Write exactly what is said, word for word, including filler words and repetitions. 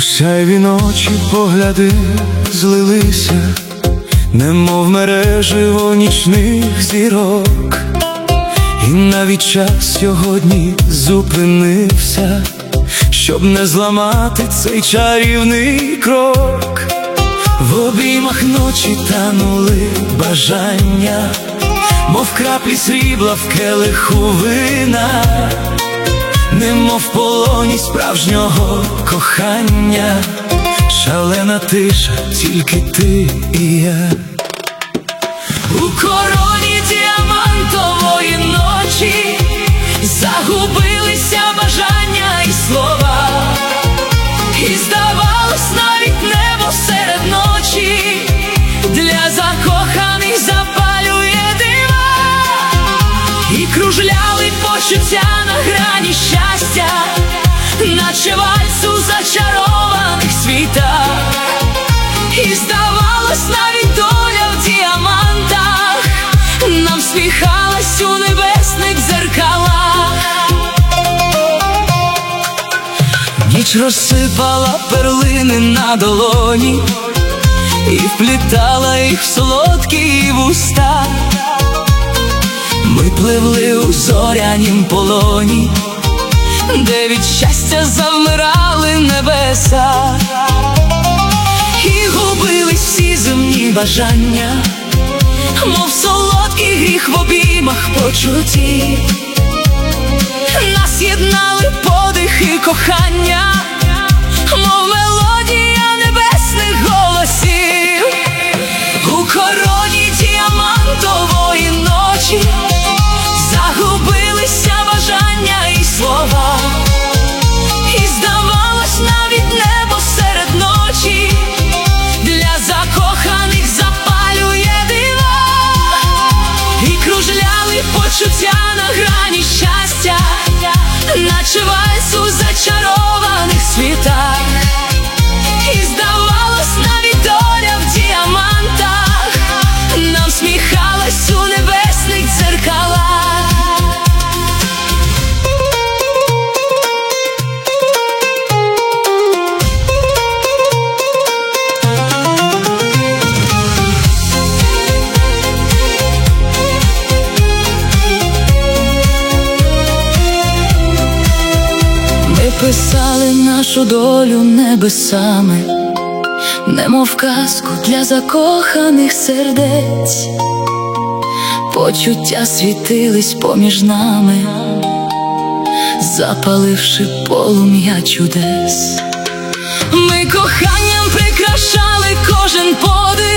сяйві ночі погляди злилися, немов мереживо нічних зірок, і навіть час сьогодні зупинився, щоб не зламати цей чарівний крок. В обіймах ночі танули бажання, мов краплі срібла в келиху вина, немов в полоні справжнього кохання, шалена тиша, тільки ти і я. У короні діамантової ночі загубилися бажання і слова, і здавалось, навіть небо серед ночі для закоханих запалює дива, і кружляли почуття на грані щастя, наче вальс у зачарованих світах. І здавалось, навіть доля в діамантах нам сміхалась у небесних дзеркалах. Ніч розсипала перлини на долоні і вплітала їх в солодкі вуста. Ми пливли у зорянім полоні, де від щастя завмирали небеса, і губились всі земні бажання, мов солодкий гріх в обіймах почуттів. Нас єднали подихи кохання, мов мелодія небесних голосів. У короні діамантової ночі загубилися бажання і слова, і здавалось, навіть небо серед ночі для закоханих запалює дива, і кружляли почуття на грані щастя, наче вальс у зачарованих світах. І здавалось, навіть доля в діамантах нам сміхалась у небесних дзеркалах. Писали нашу долю небесами, немов казку для закоханих сердець. Почуття світились поміж нами, запаливши полум'я чудес. Ми коханням прикрашали кожен подих